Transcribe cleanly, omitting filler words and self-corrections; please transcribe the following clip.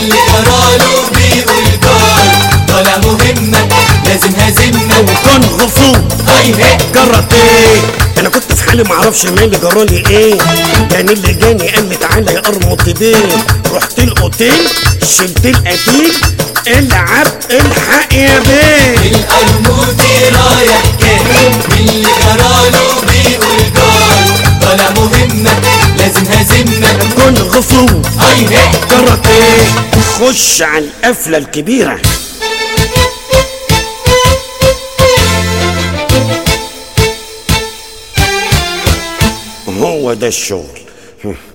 اللي جراله بيقول جول، طالع مهمة لازم هزمنا. وكان غفور كاراتيه. انا كنت في حالي معرفش مالي جرالي ايه، كان اللي جاني قال لي تعالى يا قرموط بيه. رحت الاوتيل شلت القتيل، العب الحق يا بيه. القرموطي رايح جاي، اللي جراله بيقول جول، طالع مهمة لازم هزمنا. كان غفور كاراتيه. خش على القفلة الكبيرة. هو ده الشغل.